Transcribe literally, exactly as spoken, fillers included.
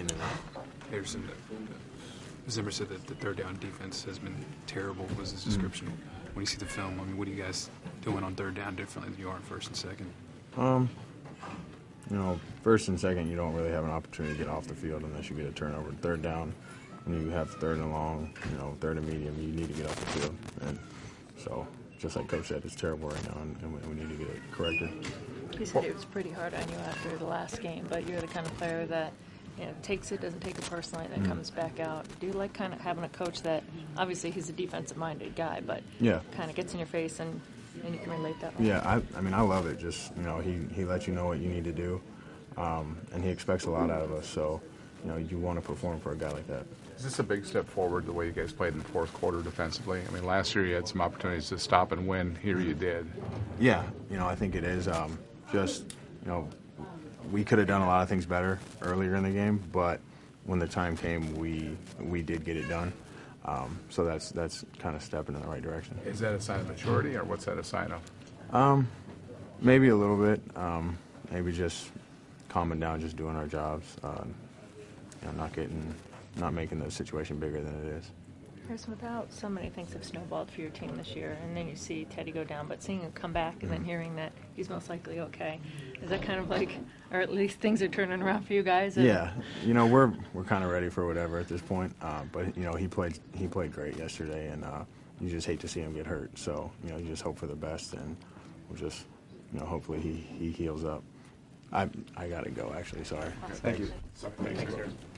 in and out. Harrison, Zimmer said that the third down defense has been terrible, was his description. Mm-hmm. When you see the film, I mean, what are you guys doing on third down differently than you are on first and second? Um, you know, first and second, you don't really have an opportunity to get off the field unless you get a turnover. Third down, when you have third and long, you know, third and medium, you need to get off the field. And so, just like Coach said, it's terrible right now, and we, we need to get it corrected. You said it was pretty hard on you after the last game, but you're the kind of player that, you know, takes it, doesn't take it personally, that mm. comes back out. Do you like kind of having a coach that, obviously he's a defensive-minded guy, but yeah. kind of gets in your face and, and you can relate that way? Yeah, I, I mean, I love it. Just, you know, he, he lets you know what you need to do, um, and he expects a lot out of us. So, you know, you want to perform for a guy like that. Is this a big step forward, the way you guys played in the fourth quarter defensively? I mean, last year you had some opportunities to stop and win. Here you did. Yeah, you know, I think it is. Um, just, you know, we could have done a lot of things better earlier in the game, but when the time came, we we did get it done. Um, so that's that's kind of stepping in the right direction. Is that a sign of maturity, or what's that a sign of? Um, maybe a little bit. Um, maybe just calming down, just doing our jobs. Uh, you know, not getting, not making the situation bigger than it is. Harrison, without so many things have snowballed for your team this year, and then you see Teddy go down, but seeing him come back and mm-hmm. then hearing that he's most likely okay, is that kind of like, or at least things are turning around for you guys? And yeah, you know, we're we're kind of ready for whatever at this point. Uh, but you know, he played he played great yesterday, and uh, you just hate to see him get hurt. So you know, you just hope for the best, and we'll just, you know, hopefully he, he heals up. I I gotta go actually. Sorry. Thank you. Thanks,